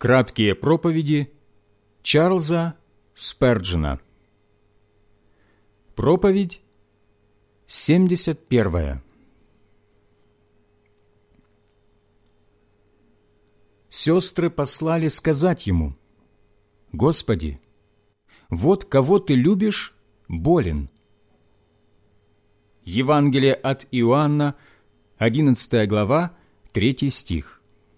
Краткие проповеди Чарльза Сперджена. Проповедь 71. Сестры послали сказать ему: «Господи, вот кого ты любишь, болен». Евангелие от Иоанна, 11 глава, 3 стих.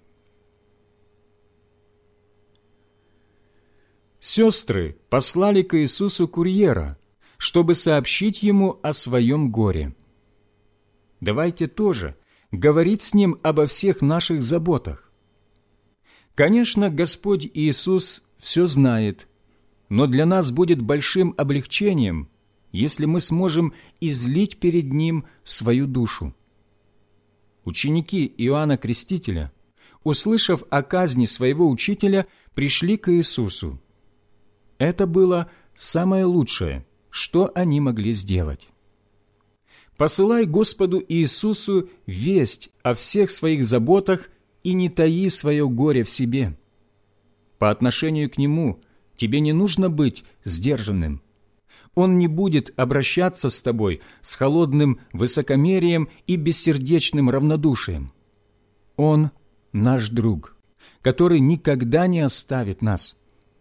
Сестры послали к Иисусу курьера, чтобы сообщить ему о своем горе. Давайте тоже говорить с ним обо всех наших заботах. Конечно, Господь Иисус все знает, но для нас будет большим облегчением, если мы сможем излить перед Ним свою душу. Ученики Иоанна Крестителя, услышав о казни своего учителя, пришли к Иисусу. Это было самое лучшее, что они могли сделать. Посылай Господу Иисусу весть о всех своих заботах и не таи свое горе в себе. По отношению к Нему тебе не нужно быть сдержанным. Он не будет обращаться с тобой с холодным высокомерием и бессердечным равнодушием. Он наш друг, который никогда не оставит нас.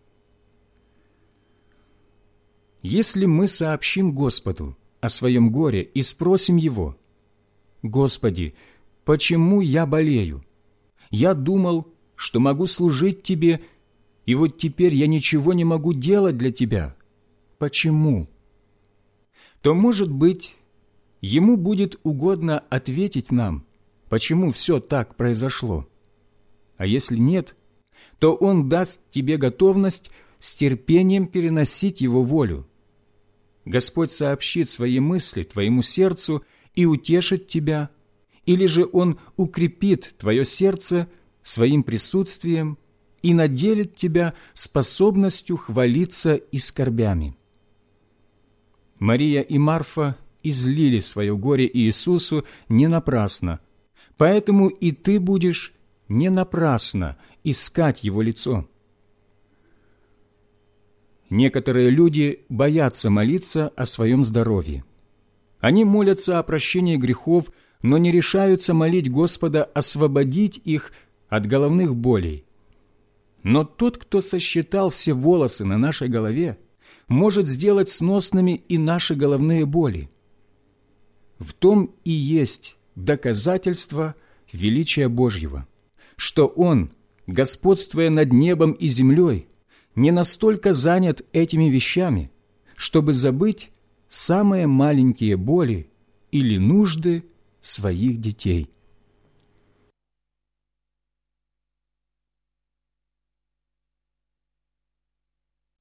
Если мы сообщим Господу о своем горе и спросим Его: «Господи, почему я болею? Я думал, что могу служить Тебе, и вот теперь я ничего не могу делать для Тебя. Почему?» то, может быть, Ему будет угодно ответить нам, почему все так произошло. А если нет, то Он даст тебе готовность с терпением переносить Его волю. Господь сообщит свои мысли твоему сердцу и утешит тебя, или же Он укрепит твое сердце своим присутствием и наделит тебя способностью хвалиться и скорбями. Мария и Марфа излили свое горе Иисусу не напрасно, поэтому и ты будешь не напрасно искать Его лицо. Некоторые люди боятся молиться о своем здоровье. Они молятся о прощении грехов, но не решаются молить Господа освободить их от головных болей. Но тот, кто сосчитал все волосы на нашей голове, может сделать сносными и наши головные боли. В том и есть доказательство величия Божьего, что Он, господствуя над небом и землей, не настолько занят этими вещами, чтобы забыть самые маленькие боли или нужды своих детей.